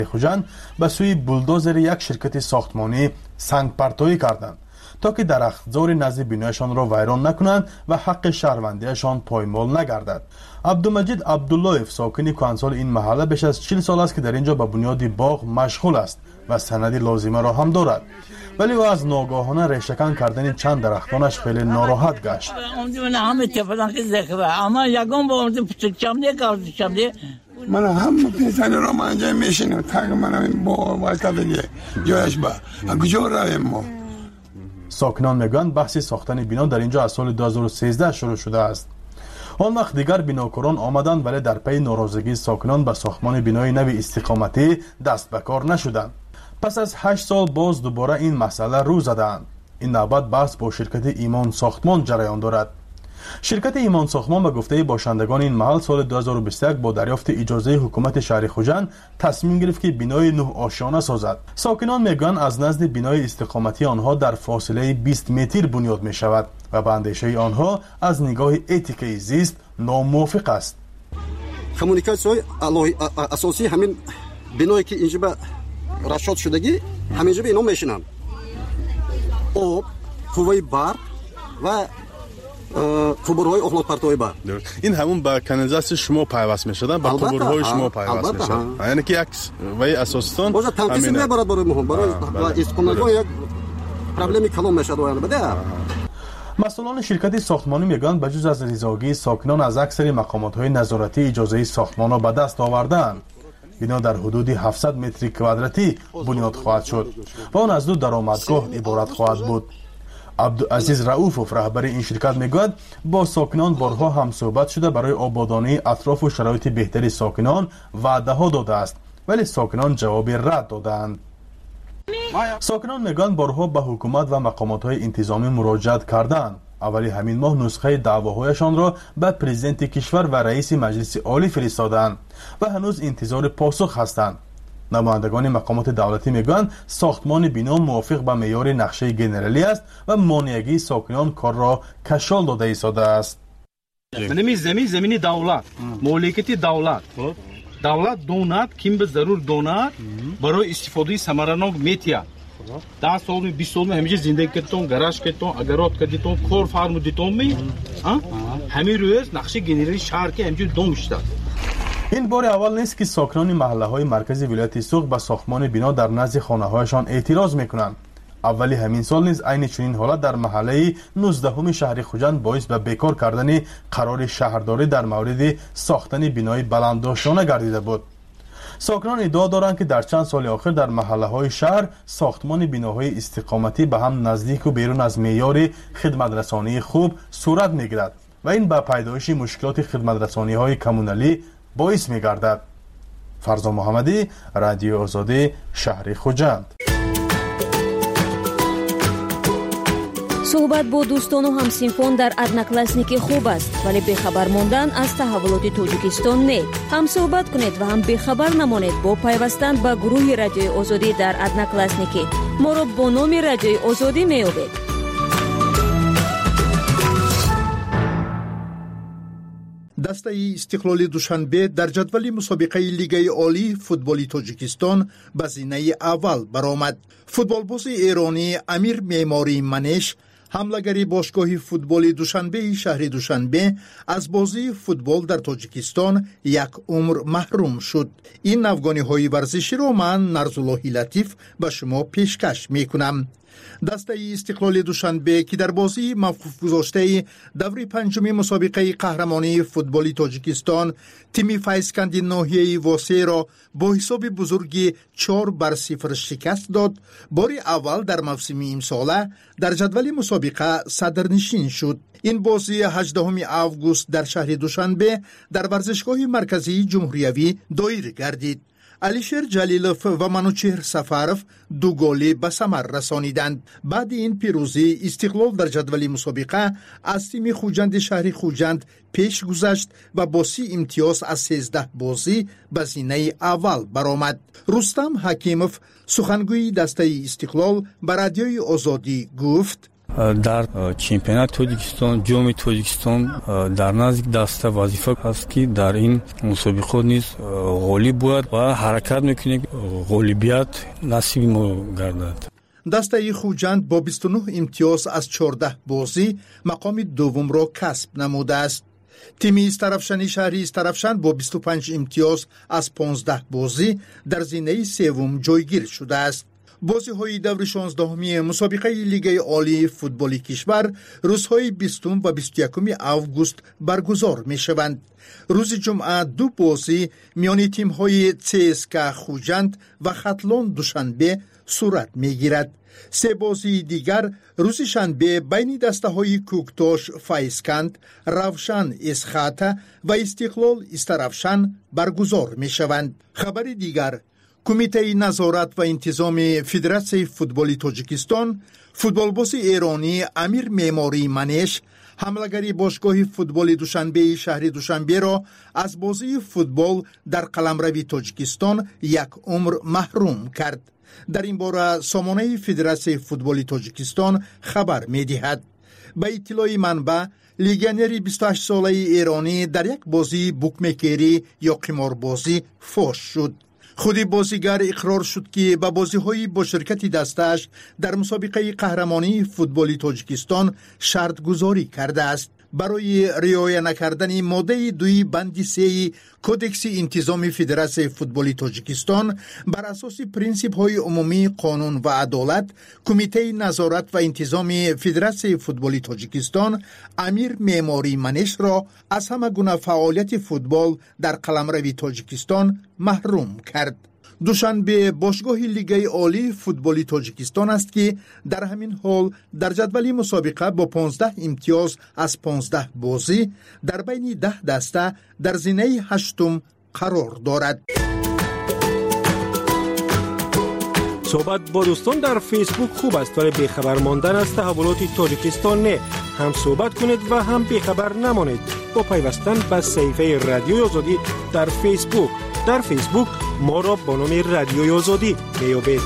خوجند به سوی بولدوزر یک شرکت ساختمانی سنگ پرتابی کردند تا که درختزار نزد بینایشان را ویران نکنند و حق شهروندیشان پایمال نگردد. عبدالمجید عبداللهیف ساکن کهنسال این محله بیش از 40 سال است که در اینجا به بنیاد باغ مشغول است و سند لازمه را هم دارد، ولی او از ناگاهانه ریشه‌کن کردن چند درختانش خیلی ناراحت گشت. من هم پیسان را منجا میشینم تاک منم با واسطه دیگه جایش با کجا رویم ما. ساکنان میگویند بحث ساختن بنا در اینجا از سال 2013 شروع شده است. آن وقت دیگر بناکاران آمدند ولی در پی ناراضگی ساکنان به ساختمان بنای نو استقامتی دست به کار نشدند. پس از 8 سال باز دوباره این مسئله رو زدند. این نوبت بحث با شرکت ایمان ساختمان جریان دارد. شرکت ایمان ساختمان به گفته باشندگان این محل سال 2021 با دریافت اجازه حکومت شهر خوجند تصمیم گرفت که بنای 9 آشیانه سازد. ساکنان میگویند از نزد بنای استقامتی آنها در فاصله 20 متر بنیاد می شود و به اندیشه آنها از نگاه اتیکه زیست ناموافق است. کمونیکاسیون اساسی همین بنایی که اینجا به رشاد شدگی همینجا به اینا میشینن. آب، قوه برق و کوبرهای اخلاق پرتوی با این همون با کانالیزاسیون شما پیوست میشدن با کوبرهای شما پیوست میشدن، یعنی که یک وی اساساً باز تنفیذ میبرد برای مهم برای استقامت یک پرابلمی کلام میشد و بده. مسئولان شرکت ساختمانی میگویند بجز از رضایتی ساکنان از اکثر مقامات‌های نظارتی اجازه ساختمان را به دست آوردند. بنا در حدود 700 متر کوادراتی بنیاد خواهد شد و آن از 2 درآمدگاه عبارت خواهد بود. عبدالعزیز رؤوفов رهبر این شرکت میگوید با ساکنان بارها هم صحبت شده برای آبادانی اطراف و شرایط بهتری ساکنان وعده ها داده است، ولی ساکنان جواب رد دادند. ساکنان میگویند بارها به حکومت و مقامات های انتظامی مراجعت کردند. اولی همین ماه نسخه دعواهایشان را به پرزیدنت کشور و رئیس مجلس عالی فرستادند و هنوز انتظار پاسخ هستند. نمایندگان مقامات دولتی میگویند ساختمان بنا موافق به معیار نقشه گنرالی است و مانعگی ساکنان کار را کشال داده ایستاده است. زمین دولت، مالکیت دولت دونات کیم به ضرور دونات برای استفاده ثمرانok میتیا 10 سال 20 سال همیشه زندگی کردم، گاراژ کردم، اگرات کردم، کور فارم دیدم می همین روز نقشه گنرالی شهر که همینجور دم شده. این بار اول نیست که ساکنان محله‌های مرکزی ولایت سوق به ساختمان بنا در نزد خانه‌هایشان اعتراض می‌کنند. اولی همین سال نیز عین چنین حالت در محله 19 شهر خوجند باعث به بیکار کردن قرار شهرداری در مورد ساختن بنای بلندداشتانه گردیده بود. ساکنان ادعا دارند که در چند سال اخیر در محله‌های شهر ساختمان بناهای استقامتی به هم نزدیک و بیرون از معیار خدمت‌رسانی خوب صورت می‌گیرد و این به پیدایش مشکلات خدمت‌رسانی‌های کمونالی باعث می‌گردد. فرزان محمدی، رادیو آزادی، شهر خوجند. صحبت با دوستان و همسینفون در ادناکلاسنیک خوب است، ولی بخبر ماندن از تحولات تاجیکستان نه. هم صحبت کنید و هم بخبر نمانید با پیوستن به گروه رادیو آزادی در ادناکلاسنیک. ما را با نام رادیو آزادی می‌یابید. دسته استقلال دوشنبه در جدول مسابقه لیگ عالی فوتبال تاجیکستان به زینه اول برآمد. فوتبالباز ایرانی امیر معماری منش، حمله‌گر باشگاه فوتبال دوشنبه شهر دوشنبه، از بازی فوتبال در تاجیکستان یک عمر محروم شد. این نوگانی‌های ورزشی را من نرزالله لطیف به شما پیشکش می‌کنم. دسته استقلال دوشنبه که در بازی موقوف گذاشته دوره 5 مسابقه قهرمانی فوتبال تاجیکستان تیم فیضکند ناحیه واسه را با حساب بزرگی 4-0 شکست داد، بار اول در موسم امساله در جدول مسابقه صدرنشین شد. این بازی 18 آگوست در شهر دوشنبه در ورزشگاه مرکزی جمهوریوی دایر گردید. علیشیر جلیلوف و منوچهر سفرف 2 گل به ثمر رسانیدند. بعد این پیروزی استقلال در جدول مسابقه از تیم خوجند شهر خوجند پیش گذشت و با 30 امتیاز از 13 بازی به زینه اول برآمد. رستم حکیموف سخنگوی دسته استقلال به رادیوی آزادی گفت: در چمپیونات تاجیکستان جام تاجیکستان در نزدیک دسته وظیفه هست که در این مسابقه نیز غالب بود و حرکت میکنیم غالبیت نصیب ما گردد. دسته خوجند با 29 امتیاز از 14 بازی مقام دوم را کسب نموده است. تیم استرافشانی شهری استرافشان با 25 امتیاز از 15 بازی در زینه سوم جایگیر شده است. بازی های دور 16 مسابقه لیگ عالی فوتبال کشور روزهای 20 و 21 آگوست برگزار می شوند. روز جمعه 2 بازی میان تیم های CSKA خوجند و ختلان دوشنبه صورت می گیرد. 3 بازی دیگر روز شنبه بین دسته های کوکتاش فایسکند، روشن اسخاته و استقلال استرافشان برگزار می شوند. خبر دیگر، کمیته نظارت و انتظام فدراسیون فوتبال تاجیکستان فوتبالباز ایرانی امیر معماری منش حملگری باشگاه فوتبال دوشنبه شهر دوشنبه را از بازی فوتبال در قلمرو تاجیکستان یک عمر محروم کرد. در این باره سامانه فدراسیون فوتبال تاجیکستان خبر می دهد. به اطلاع منبع، لیگانری 28 ساله ایرانی در یک بازی بوکمیکری یا قماربازی فاش شد. خود بازیگر اقرار شد که به بازی‌های با شرکت دستش در مسابقه قهرمانی فوتبال تاجیکستان شرط گذاری کرده است. برای رعایت نکردن ماده 2 بند 3 کدکس انتظام فدراسیون فوتبال تاجیکستان بر اساس پرینسیپ های عمومی قانون و عدالت، کمیته نظارت و انتظام فدراسیون فوتبال تاجیکستان امیر معماری منش را از همه گونه فعالیت فوتبال در قلمرو تاجیکستان محروم کرد. دوشنبه باشگاه لیگ عالی فوتبال تاجیکستان است که در همین حال در جدول مسابقه با 15 امتیاز از 15 بازی در بین 10 دسته در زینه هشتم قرار دارد. صحبت با دوستان در فیسبوک خوب است ولی بیخبر ماندن از تحولات تاجیکستان نه. هم صحبت کنید و هم بیخبر نمانید با پیوستن به صفحه رادیوی آزادی در فیسبوک. در فیسبوک ما را با نام رادیوی آزادی میابید.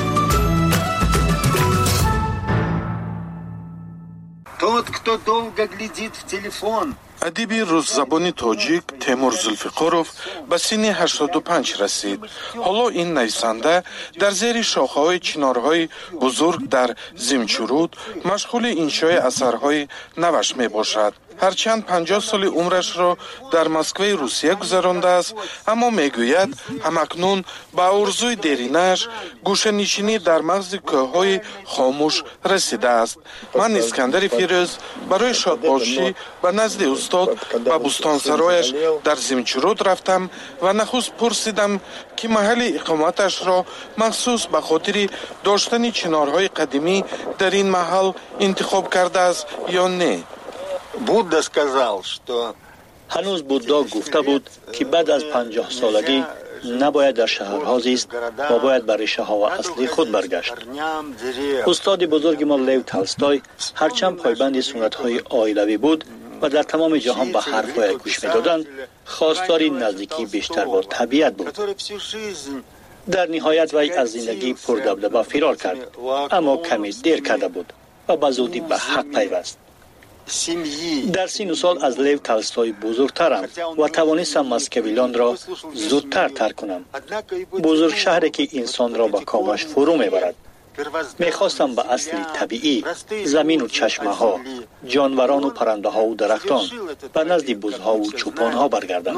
Тот, кто долго глядит в телефон. ادیب روززبان تاجیک تیمور زلفقارов به سن 85 رسید. حالا این نویسنده در زیر شاخه‌های چنارهای بزرگ در زمچورود مشغول انشای اثرهای نوش می باشد. هرچند 50 سال عمرش را در مسکو روسیه گذرانده است، اما میگوید همکنون با آرزوی دیرینش گوشه‌نشینی در مغز کوههای خاموش رسیده است. من اسکندر فیروز برای شادباشی به نزد استاد به بستانسرایش در زمچورود رفتم و نخست پرسیدم که محل اقامتش را مخصوص به خاطر داشتن چنارهای قدیمی در این محل انتخاب کرده است یا نه. Будда сказал, что هنوز بودا گفته بود که بعد از 50 سالگی نباید در شهرها زیست و باید به ریشه ها و اصلی خود برگشت. استاد بزرگ ما لیو تالستوی هرچند پایبند سنت های عائلوی بود و در تمام جهان به حرفهای گوش می‌دادند، خواستار نزدیکی بیشتر با طبیعت بود. در نهایت وی از زندگی پردبدبه فرار کرد، اما کمی دیر کرده بود و به زودی به حق پیوست. در سین و سال از لیو تالستوی بزرگترم و توانستم مسکویلان را زودتر ترک کنم. بزرگ شهری که انسان را به کامش فرو میبرد. میخواستم به اصل طبیعی، زمین و چشمه ها، جانوران و پرنده ها و درختان، به نزد بزها و چوپان ها برگردم.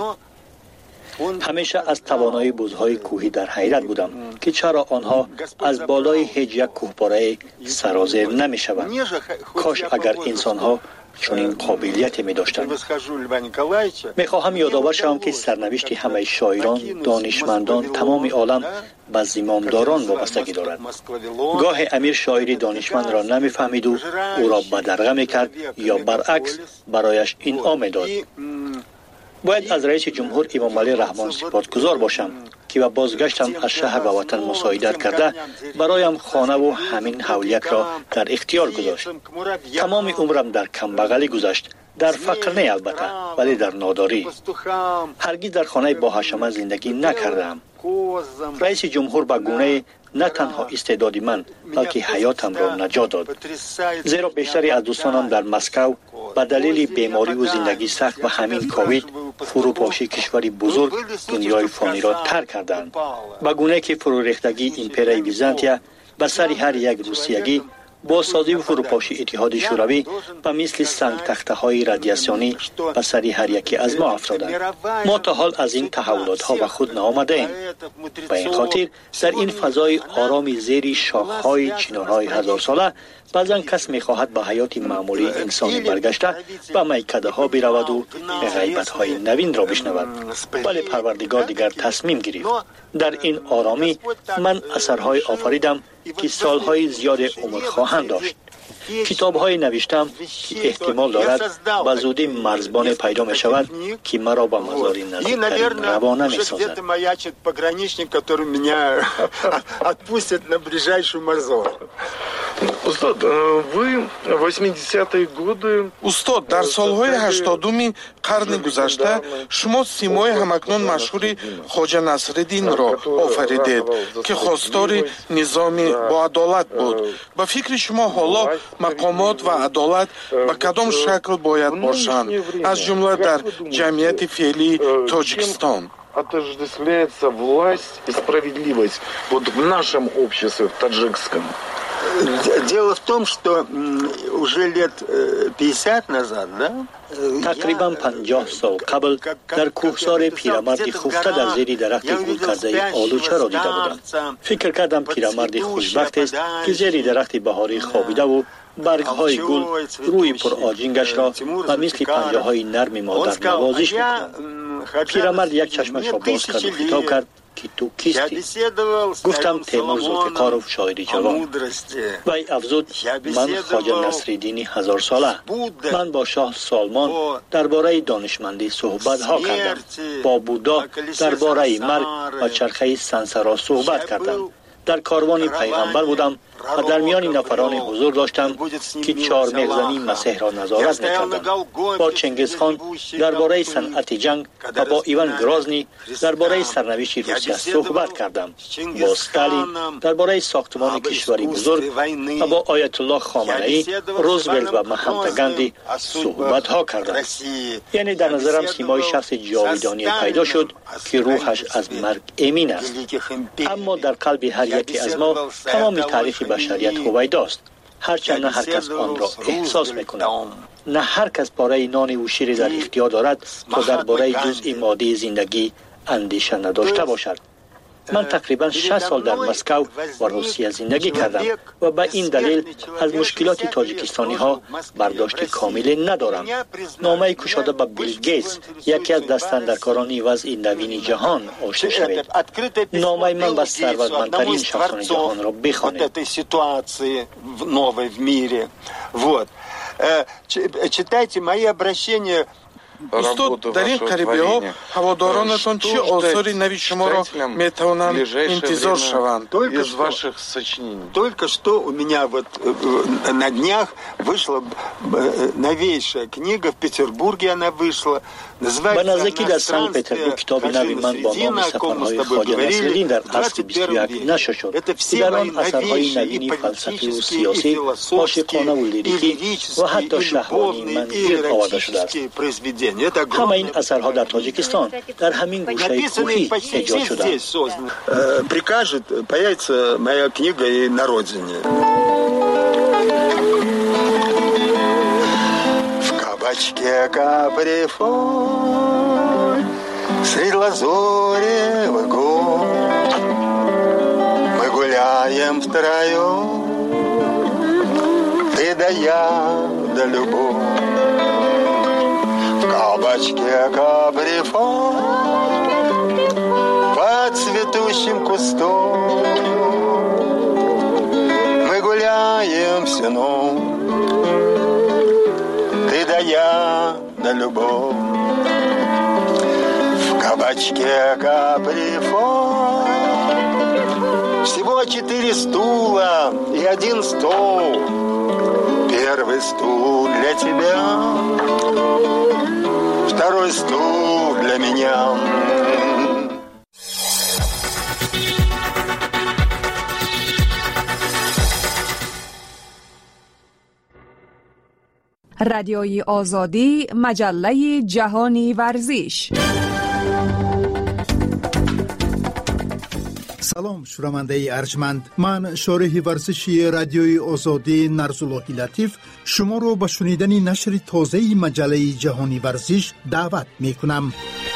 همیشه از توانایی بزهای کوهی در حیرت بودم که چرا آنها از بالای هیچ یک کوهپاره سرازیر نمی شوند. کاش اگر انسان ها چنین قابلیتی می داشتند. می خواهم یادآور شوم که سرنوشت همه شاعران، دانشمندان، تمام عالم به زمامداران وابستگی دارد. گاه امیر شاعری دانشمند را نمی فهمید و او را بدرقه می کرد یا برعکس برایش انعام می داد. باید از رئیس جمهور امام علی رحمان سپاسگزار باشم که با بازگشتم از شهر و وطن مساعدت کرده برایم خانه و همین حولیک را در اختیار گذاشت. تمام عمرم در کمبغلی گذشت، در فقر نه البته ولی در ناداری. هرگز در خانه با حشمه زندگی نکردم. رئیس جمهور به گونه نه تنها استعداد من بلکه حیاتم را نجات داد، زیرا بیشتری از دوستانم در مسکو به دلیل بیماری و زندگی سخت و همین کووید فروپاشی کشوری بزرگ دنیای فانی را ترک کردند، به گونه که فرو ریختگی امپرای بیزانتیا به سر هر یک روسیگی با سازی و فروپاشی اتحاد شوروی به مثل سنگ تخته های رادیاسیونی به سر هر یکی از ما افتادند. ما تا حال از این تحولات ها به خود نآمده ایم. به این خاطر در این فضای آرام زیر شاخه های چنارهای هزار ساله بعضا کس می خواهد به حیات معمولی انسانی برگشته به میکده ها برود و غیبت های نوین را بشنود. ولی پروردگار دیگر تصمیم گرفت. در این آرامی من اثرهای آفریدم که سالهای زیاد عمر خواهند داشت. کتاب‌های نوشتم که احتمال دارد به زودی مرزبان پیدا می شود که مرا به مزار نزدیکترین روانه می سازد. استاد، در سالهای 80 قرن گذشته شما سیمای همکنون مشهور خواجه نصرالدین را آفریدید که خواستار نظام با عدالت بود. به فکر شما حالا مقامات و عدالت به کدام شکل باید باشند، از جمله در جمعیت فعلی تاجیکستان؟ Отождествляется власть и справедливость вот в нашем обществе, в таджикском. Дело в том, что уже лет 50 назад, да? تقریبا 50 سال قبل در کوهسار پیرمرد خفته در زیر درخت گل کرده آلوچه را دیده بودم. فکر کردم پیرمرد خوشبخت است که زیر درخت بهاری خوابیده و برگ‌های گل روی پر آجینگش را و مثل پنجه‌های نرم مادر نوازش می‌کنند. پیرمرد یک چشمش را باز کرد و خطاب کرد که تو کیستی؟ گفتم تیمور ذوالفقاروف شاعری جوان. وی افزود من خواجه نصرالدین 1000 ساله. من با شاه سالمان درباره دانشمندی صحبت ها کردم. با بودا درباره مرگ و چرخه سنسرا صحبت کردم. در کاروان پیغمبر بودم و در میان نفران حضور داشتم که 4 مغزنی مسیح را نظارت می‌کردند. با چنگیزخان درباره صنعت جنگ و با ایوان گرازنی درباره سرنوشت روسیه صحبت کردم. با استالین درباره ساختمان کشوری بزرگ و با آیت الله خامنه‌ای، روزولت و مهاتما گاندی صحبت ها کردم. یعنی در نظرم سیمای شخص جاودانی پیدا شد که روحش از مرگ امین است. اما در قلب هر یکی از ما تمام تاریخ بشریت هویداست، هرچند نه هر کس آن را احساس میکند. نه هر کس برای نان و شیر در اختیار دارد تا درباره جزء مادی زندگی اندیشه نداشته باشد. من تقریبا 6 سال در مسکو و روسیه زندگی کردم و به این دلیل از مشکلات تاجیکستانی ها برداشت کامل ندارم. نامه کشاده به بیل گیتس، یکی از دستاندرکاران وضع نوین جهان، آشنا شوید. نامه من به ثروتمندترین شخصان جهان را بخوانید. Читайте мои обращения. استاد، در این قریبه ها هوادارانتان چه آثاری نوی شما را میتوانند انتظار شوند؟ Только что у меня вот на днях вышла новейшая книга, в Петербурге она вышла. به نزدیکی در سنت پترزبورگ کتاب نوی من با نام سفرهای خواجه نصرالدین در عصر 21 نشر شد که در آن اثرهای نوینی فلسفی و سیاسی، عاشقانه و لیریکی و حتی شهوانی من گرد آورده شده است. همه این اثرها در تاجیکستان در همین گوشه کوهی ایجاد شده. Прикажет, появится моя книга и на родине. Кабачке каприфон, средь лазоревых гор, мы гуляем втроем, ты да я, да любовь. В кабачке каприфон, под цветущим кустом, мы гуляем всю ночь. Ты да я, да любовь. В кабачке каприфон всего 4 стула и 1 стол. Первый стул для тебя, второй стул для меня. رادیوی آزادی، مجله جهانی ورزش. سلام شنونده ارجمند، من شارح ورزشی رادیوی آزادی نرزاللهی لطیف شما رو به شنیدن نشر تازه مجله جهانی ورزش دعوت می کنم.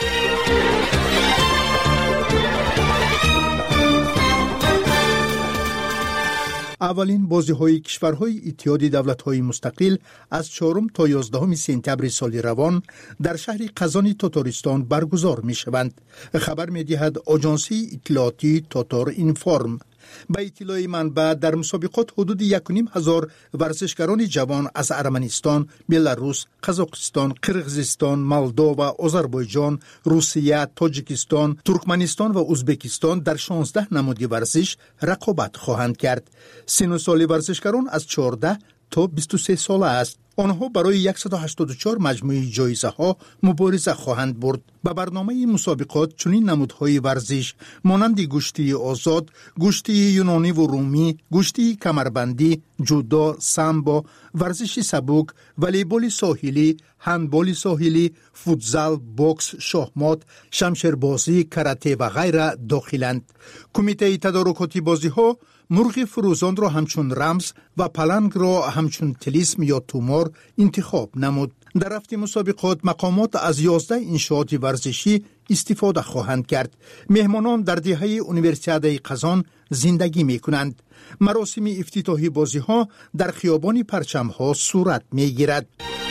اولین بازی‌های کشورهای اتحاد دولت‌های مستقل از 4 تا 11 سپتامبر سال روان در شهر قزان تاتارستان برگزار می‌شوند. خبر می‌دهد آژانسی اطلاعاتی تاتار اینفورم. به اطلاع منبع در مسابقات حدود 1,500 ورزشکاران جوان از ارمنستان، بلاروس، قزاقستان، قرغیزستان، مولدو و آذربایجان، روسیه، تاجیکستان، ترکمنستان و ازبکستان در 16 نماد ورزش رقابت خواهند کرد. سن سال ورزشکاران از 14 تا 23 ساله است. آنها برای 184 مجموعه جایزه ها مبارزه خواهند برد. به برنامه مسابقات چنین نمودهای ورزش مانند گشتی آزاد، گشتی یونانی و رومی، گشتی کمربندی، جودو، سامبو، ورزش سبک، والیبال ساحلی، هندبال ساحلی، فوتزال، بوکس، شاهمات، شمشیربازی، کاراته و غیره داخلند. کمیته تدارکاتی بازی ها مرغ فروزان را همچون رمز و پلنگ را همچون طلسم یا تومار انتخاب نمود. در رفت مسابقات مقامات از 11 انشاءات ورزشی استفاده خواهند کرد. مهمانان در دهه اونیورسیاده قزان زندگی می کنند. مراسم افتتاحی بازی ها در خیابان پرچم ها صورت می گیرد.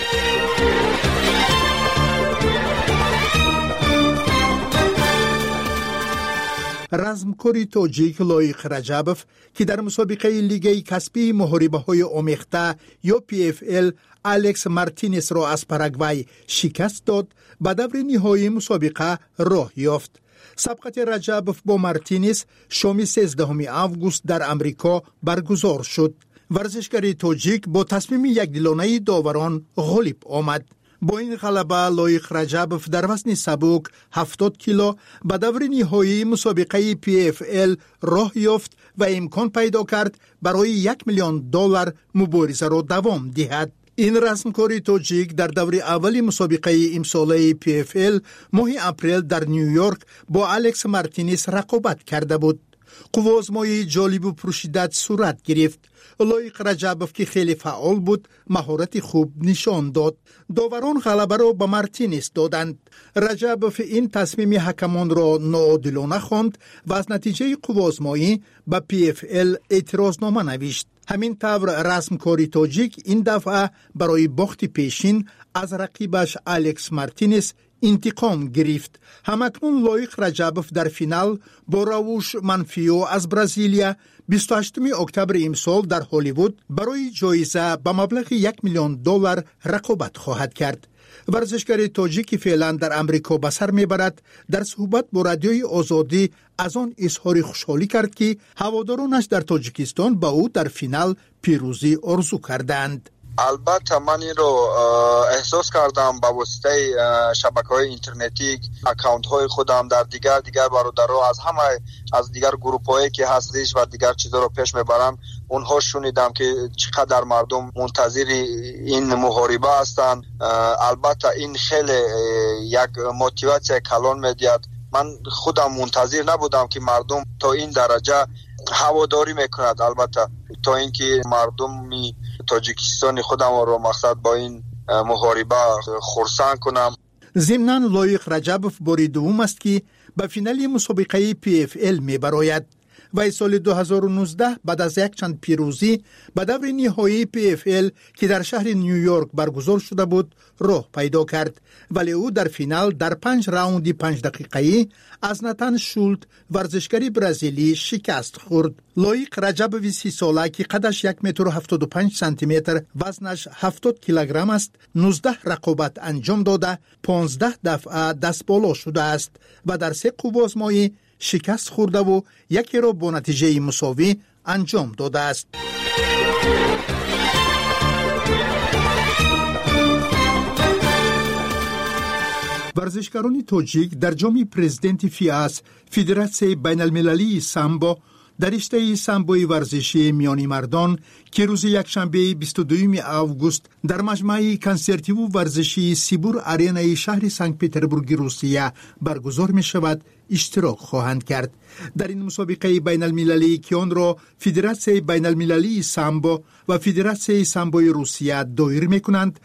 رزمکاری تاجیک لایق رجبوف که در مسابقه لیگ کسبی محاربه های آمیخته یا PFL الکس مارتینز را از پاراگوای شکست داد، به دور نهایی مسابقه راه یافت. سبقت رجبوف با مارتینز شام 13 آگوست در امریکا برگزار شد. ورزشکار تاجیک با تصمیم یکدلانه داوران غالب آمد. با این غلبه لایق رجبوف در وزن سبک 70 کیلو به دور نهایی مسابقه PFL راه یافت و امکان پیدا کرد برای $1 میلیون مبارزه را دوام دهد. این رسمکاری تاجیک در دور اول مسابقه امساله PFL ماه اپریل در نیویورک با الکس مارتینز رقابت کرده بود. قوازمای جالب و پرشدت صورت گرفت. لایق رجبوف که خیلی فعال بود مهارت خوب نشان داد. داوران غلبه را به مارتینز دادند. رجبوف این تصمیم حکمان را ناعادلانه خواند و از نتیجه قوازمایی به PFL اعتراضنامه نوشت. همین طور رسمکاری تاجیک این دفعه برای باخت پیشین از رقیبش الکس مارتینز انتقام گرفت. همکنون لایق رجبوف در فینال با راوش منفیو از برزیلیا 28 اکتبر امسال در هالیوود برای جایزه به مبلغ $1 میلیون رقابت خواهد کرد. ورزشکار تاجیکی فعلا در امریکا به سر میبرد در صحبت با رادیوی آزادی از آن اظهار خوشحالی کرد که هوادارانش در تاجیکستان با او در فینال پیروزی آرزو کردند. البته من این رو احساس کردم با واسطه شبکه‌های اینترنتی، اکانت‌های خودم در دیگر برادرها از دیگر گروپ‌هایی که هستش و دیگر چیزا رو پیش میبرن، اونها شنیدم که چقدر مردم منتظر این محاربه هستن. البته این خیلی یک موتیواسیون کلان میدهد. من خودم منتظر نبودم که مردم تا این درجه هواداری میکند. البته تا اینکه مردم تاجیکستان خودم رو مقصد با این محاربه خرسند کنم. ضمناً لایق رجبوف باری دوم است که به فینال مسابقه PFL میبراید. و سال 2019 بعد از یک چند پیروزی به دور نهایی PFL که در شهر نیویورک برگزار شده بود راه پیدا کرد، ولی او در فینال در 5 راوند 5 دقیقه‌ای از ناتان شولت ورزشکار برزیلی شکست خورد. لایق رجبوف 30 ساله که قدش 1.75 متر وزنش 70 کیلوگرم است 19 رقابت انجام داده 15 دفعه دست بالا شده است و در 3 قوازمایی شکست خورده و یکی را با نتیجه مساوی انجام داده است. ورزشکاران تاجیک در جام پرزیدنت فیاس فدراسیون بین المللی سامبو در رشته سامبوی ورزشی میانی مردان که روز یکشنبه 22 آگوست در مجمع کنسرتیو ورزشی سیبور آرینای شهر سنت پترزبورگ روسیه برگزار می شود اشتراک خواهند کرد. در این مسابقه بین المللی که آن را فدراسیون بین المللی سامبو و فدراسیون سامبوی روسیه دایر می کنند،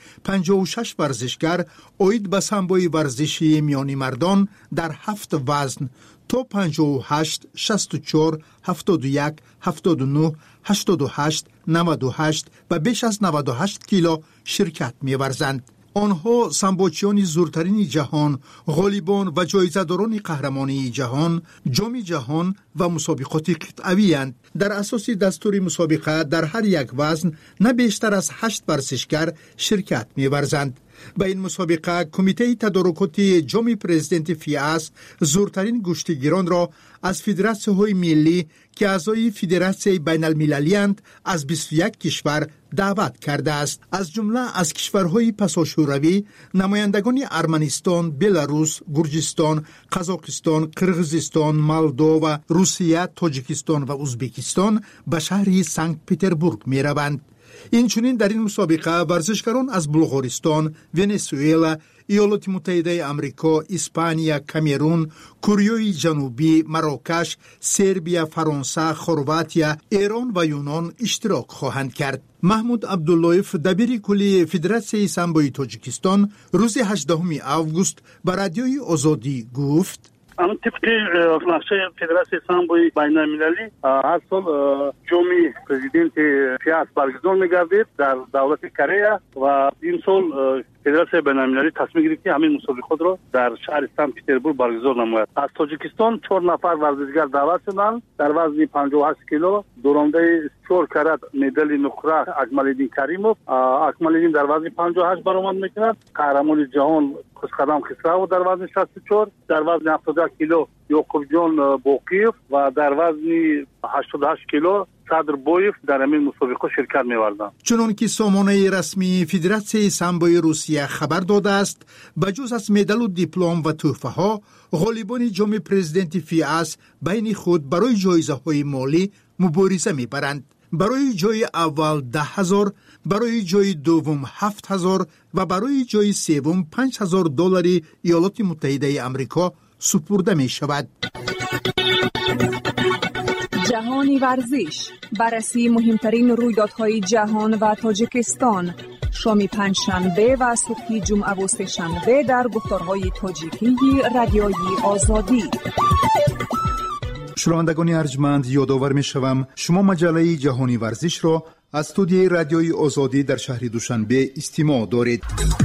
56 ورزشکار اید به سامبوی ورزشی میانی مردان در 7 وزن تا 58 64 71 79 88 98 و بیش از 98 کیلو شرکت می‌ورزند. آنها سامبوچیان زورترین جهان، غالیبان و جایزه‌داران قهرمانی جهان، جام جهان و مسابقات قطعی اند. در اساس دستور مسابقه در هر یک وزن نه بیشتر از 8 ورزشکار شرکت می‌ورزند. با این مسابقه کمیته تدارکات جام پرزیدنت فیاس زورترین گشتگیران را از فدراسیون‌های ملی که اعضای فدراسیون بین المللی اند از 21 کشور دعوت کرده است. از جمله از کشورهای پساشوروی نمایندگان ارمنستان، بلاروس، گرجستان، قزاقستان، قرغیزستان، مولدووا، روسیه، تاجیکستان و ازبکستان به شهر سنت پترزبورگ می روند. اینچنین در این مسابقه ورزشکاران از بلغارستان، ونزوئلا، ایالات متحده آمریکا، اسپانیا، کامرون، کره جنوبی، مراکش، سربیا، فرانسه، خرواتیا، ایران و یونان اشتراک خواهند کرد. محمود عبداللهیف دبیر کلی فدراسیون سامبوی تاجیکستان روز 18 آگوست به رادیوی آزادی گفت: اما طبق نقشه فدراسیون سامبوی بین المللی هر سال جام پرزیدنت فیاس برگزار می‌گردد در دولت کره و این سال فدراسیون بین المللی تصمیم گرفت که همین مسابقات را در شهر سنت پترزبورگ برگزار نماید. از تاجیکستان 4 نفر ورزشکار دعوت شدند در وزن 58 کیلو. دورنده 4 کرات مدال نقره اکمال‌الدین کریموف. اکمال‌الدین در وزن 58 برآمد می‌کند. قهرمان جهان خوشقدم خسرو در وزن 64، در وزن 70 کیلو یعقوب جان باقیف و در وزن 88 کیلو صدر بویف در همین مسابقه شرکت می‌ورزند. چنان که سامانه رسمی فدراسیون سامبوی روسیه خبر داده است، بجز از مدال و دیپلم و تحفه ها، غالیبان جام پرزیدنت فیاس بین خود برای جایزه‌های مالی مبارزه می‌برند. برای جای اول 10,000، برای جای دوم 7,000 و برای جای سوم $5,000 ایالات متحده آمریکا سپرده می شود. جهانی ورزش، بررسی مهمترین رویدادهای جهان و تاجیکستان، شام پنجشنبه و صبح جمعه و سه‌شنبه در گفتارهای تاجیکی رادیوی آزادی. شنوندگان ارجمند، یادآور می‌شوم شما مجله جهانی ورزش را از استودیوی رادیوی آزادی در شهر دوشنبه استماع دارید.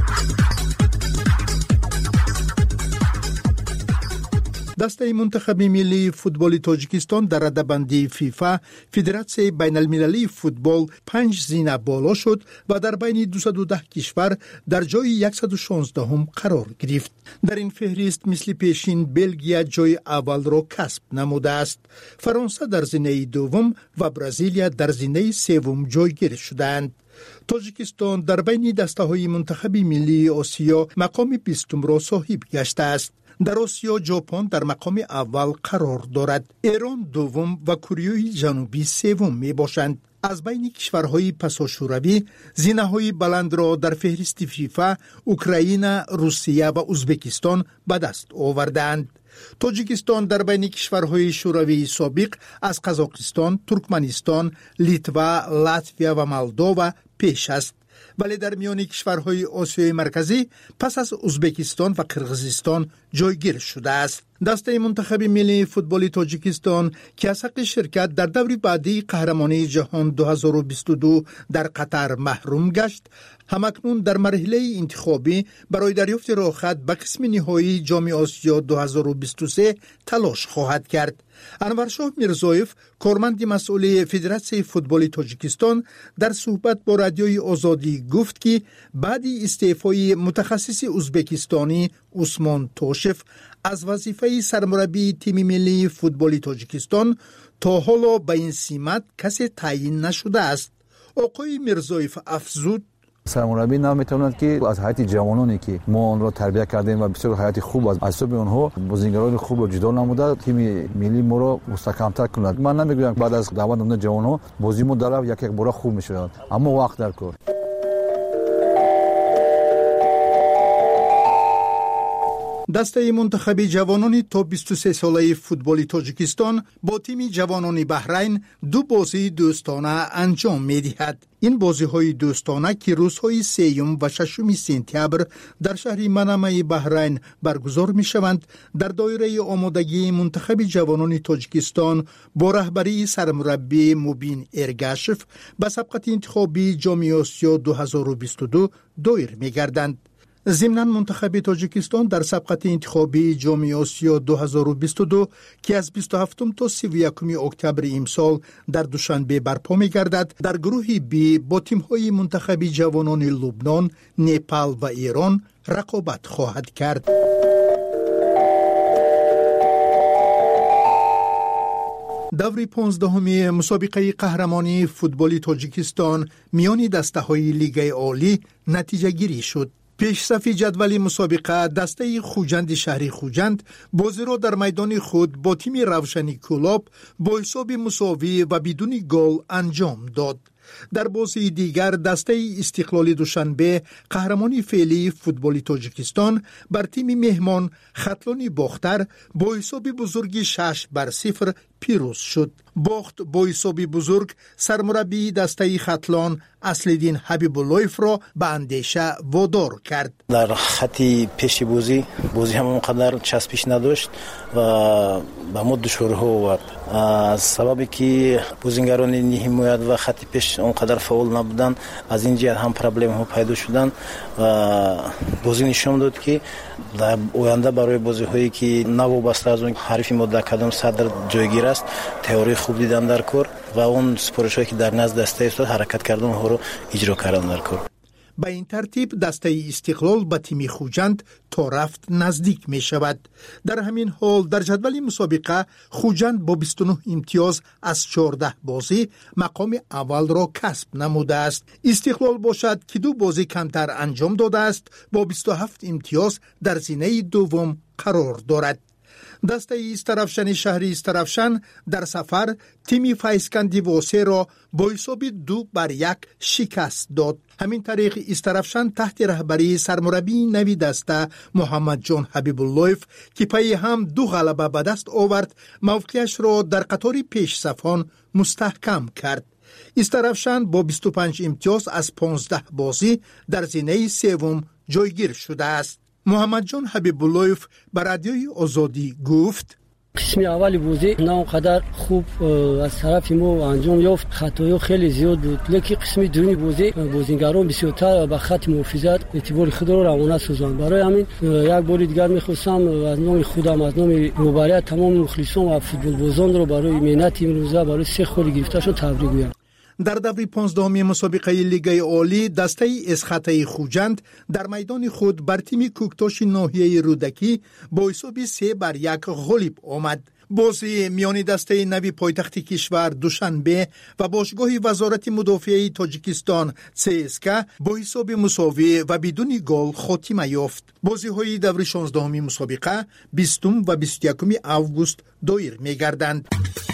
دسته منتخب ملی فوتبال تاجیکستان در رده‌بندی فیفا فدراسیون بین المللی فوتبال 5 زینه بالا شد و در بین 210 کشور در جای 116 قرار گرفت. در این فهرست مثل پیشین بلژیا جای اول را کسب نموده است. فرانسه در زینه دوم و برزیلیا در زینه سوم جایگیر شدند. تاجیکستان در بین دسته‌های منتخب ملی آسیا مقام 20 را صاحب گشته است. در آسیا ژاپن در مقام اول قرار دارد. ایران دوم و کره جنوبی سوم می باشند. از بین کشورهای پساشوروی زینه‌های بلند را در فهرست فیفا اوکراین، روسیه و ازبکستان به دست آوردند. تاجیکستان در بین کشورهای شوروی سابق از قزاقستان، ترکمنستان، لیتوا، لاتویا و مولدووا پیش است. ولی در میان کشورهای آسیای مرکزی پس از ازبکستان و قرغیزستان جایگیر شده است. دسته منتخب ملی فوتبال تاجیکستان که از حق شرکت در دور بعدی قهرمانی جهان 2022 در قطر محروم گشت، همکنون در مرحله انتخابی برای دریافت راهخط به قسم نهایی جام آسیا 2023 تلاش خواهد کرد. انورشاه میرزایف، کارمند مسئول فدراسیون فوتبال تاجیکستان، در صحبت با رادیوی آزادی گفت که بعد استعفای متخصص ازبکستانی عثمان توشف از وظیفه سرمربی تیم ملی فوتبال تاجیکستان تا حالا به این سمت کسی تعیین نشده است. آقای میرزایف افزود: سرمربی نمیتواند که از حیات جوانانی که ما آن را تربیت کردیم و بسیار حیات خوب از اصحاب آنها بازیگران خوب را جدا نموده تیم ملی ما را مستحکم‌تر کند. من نمیگویم بعد از دعوت نمودن جوانها بازی ما در یک بار خوب میشود، اما وقت در کار. دسته منتخب جوانان تا 23 ساله فوتبال تاجیکستان با تیم جوانان بحرین 2 بازی دوستانه انجام می‌دهد. این بازی‌های دوستانه که روزهای 3 و 6 سپتامبر در شهر منامه بحرین برگزار می‌شوند در دایره آمادگی منتخب جوانان تاجیکستان با رهبری سرمربی مبین ارگاشف به سبقت انتخابی جام آسیا 2022 دایر می‌گردند. ضمناً منتخب تاجیکستان در سبقت انتخابی جام آسیا 2022 که از 27 تا 31 اکتبر امسال در دوشنبه برپا می‌گردد در گروه بی با تیم‌های منتخب جوانان لبنان، نپال و ایران رقابت خواهد کرد. دور 15 مسابقه قهرمانی فوتبال تاجیکستان میان دسته‌های لیگ عالی نتیجه گیری شد. پیش صف جدول مسابقه دسته خوجند شهری خوجند بازی را در میدان خود با تیم روشنی کلاب با حساب مساوی و بدون گل انجام داد. در بازی دیگر دسته استقلال دوشنبه قهرمانی فعلی فوتبال تاجیکستان بر تیم مهمان خطلان باختر با حساب بزرگ 6-0 پیروز شد. باخت با حساب بزرگ سرمربی دسته خطلان اصلدین حبیب اللهیف را به اندیشه وادار کرد. در خطی پیش بازی هم اونقدر چسبش نداشت و به ما دشواری آورد. از سببی که بازیگران حمایت و خطی پیش اونقدر فعال نبودن، از این جهت هم پرابلم ها پیدا شدن و بازی نشون داد که در آینده برای بازی هایی که نوابسته از اون حریف ما در کدام صدر جایگیر است تئوری خوب دیدن در کار و اون سپارش هایی که در نزد دسته است حرکت کردن ها رو اجرا کردن در کار. به این ترتیب دسته استقلال به تیم خوجند تا رفت نزدیک می شود. در همین حال در جدول مسابقه خوجند با 29 امتیاز از 14 بازی مقام اول را کسب نموده است. استقلال باشد که 2 بازی کمتر انجام داده است با 27 امتیاز در زینه دوم قرار دارد. دسته استرافشن شهری استرافشن در سفر تیم فیسکندی واسه را با حساب 2-1 شکست داد. همین طریق استرافشن تحت رهبری سرمربی نوی دسته محمد جان حبیب اللهیف که پی هم 2 غلبه به دست آورد موقعیش را در قطار پیش صفان مستحکم کرد. استرافشن با 25 امتیاز از 15 بازی در زینه سوم جایگیر شده است. محمد جان حبیب اللهیف به رادیوی آزادی گفت قسم اول بازی نه اونقدر خوب از طرف ما انجام یافت، خطایا خیلی زیاد بود، لیکن قسم دومی بازی بازیگران بسیارتر به خط محافظت اعتبار خود را روانه سازند. برای همین یک بار دیگر می‌خواستم از نام خودم از نام روبرای تمام مخلصان و فوتبال بازان را برای مهنت امروزه برای 3 خال گرفتهشون تبریک میگم. در دور 15 مسابقه لیگ عالی دسته اسخطه خوجند در میدان خود بر تیم کوکتاش ناحیه رودکی با حساب 3-1 غالب آمد. بازی میان دسته نوی پایتخت کشور دوشنبه و باشگاه وزارت مدافعه تاجیکستان CSKA با حساب مساوی و بدون گل خاتمه یافت. بازی های دور 16 مسابقه 20 و 21 آگوست دایر می‌گردند.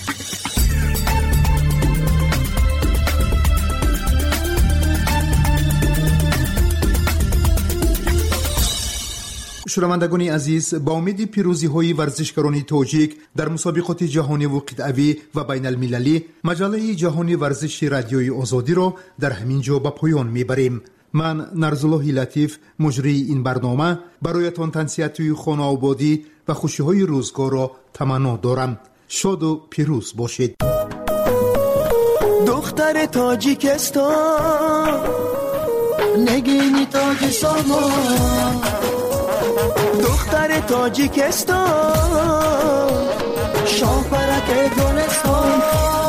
شنوندگان عزیز، با امید پیروزی های ورزشکاران تاجیک در مسابقات جهانی و قطعی و بین المللی مجله جهانی ورزش رادیوی آزادی را در همین جا به پایان میبریم. من نرزالله لطیف مجری این برنامه برایتان تنصیحات خانه آبادی و خوشی های روزگار را تمنا دارم. شاد و پیروز باشید. دختر تاجیکستان نگینی تاج سامان، دختر تاجیکستان شاهپرک گلستان،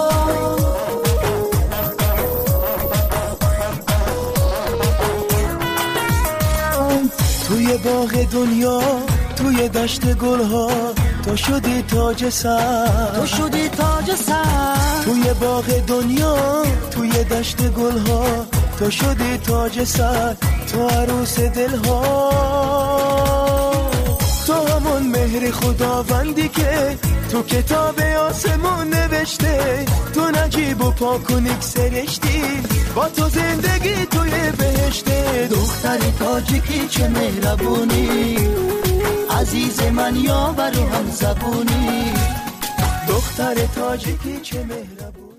توی باغ دنیا توی دشت گلها تو شدی تاج سر، تو شدی تاج سر، توی باغ دنیا توی دشت گلها تو شدی تاج سر، تو عروس دلها، تو همون مهر خداوندی که تو کتاب آسمون نوشته، تو نجیب و پاکونیک سرشتی، با تو زندگی توی بهشته. دختر تاجیکی چه مهربونی، عزیز من یاور و هم زبونی. دختر تاجیکی چه مهربونی.